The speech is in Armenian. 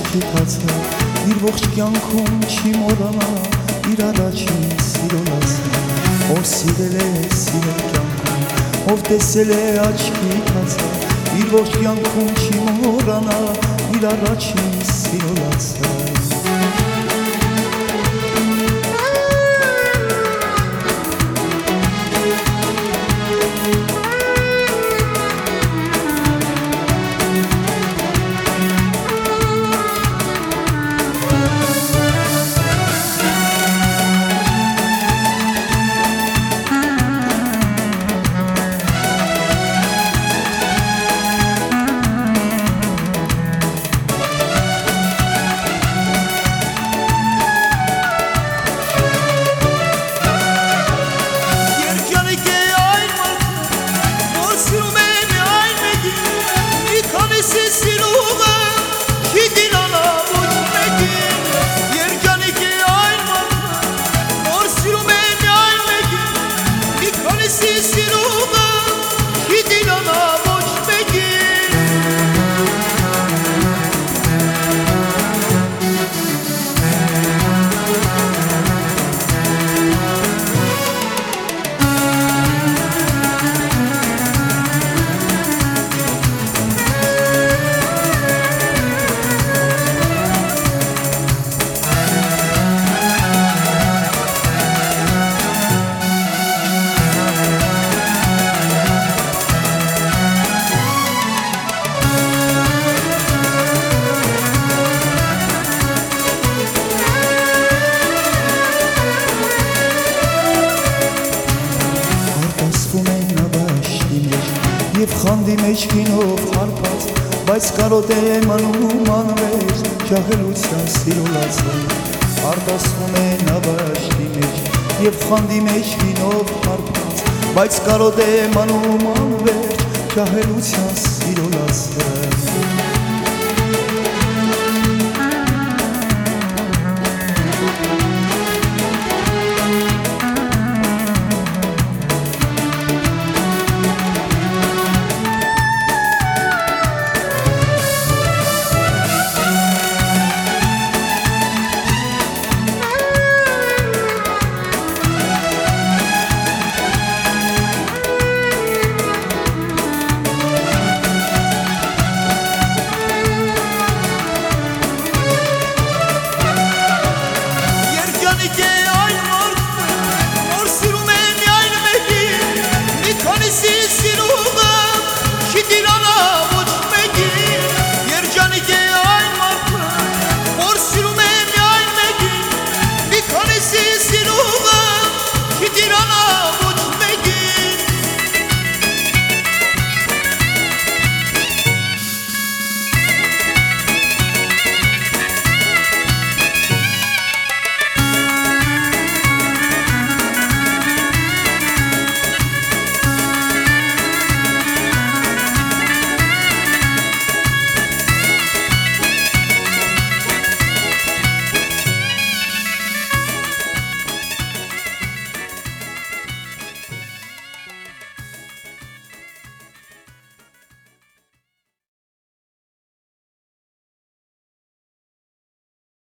աչքի թացը իր ողջ կյանքում չի մոռանա իր առաջին սիրո լացը ով սիրել է սիրել կյանքում ով տեսել է աչքի թացը իր ողջ կյանքում չի մոռանա իր առաջին սիրո լացը Եվ խանդի մեջ կինով հարպած, բայց կարոտ է մանում անվեր, ճահելության սիրո լացը, արտասվում է նավաշտի մեջ, և խանդի մեջ կինով հարպած, բայց կարոտ է մանում անվեր, ճահելության սիրո լացը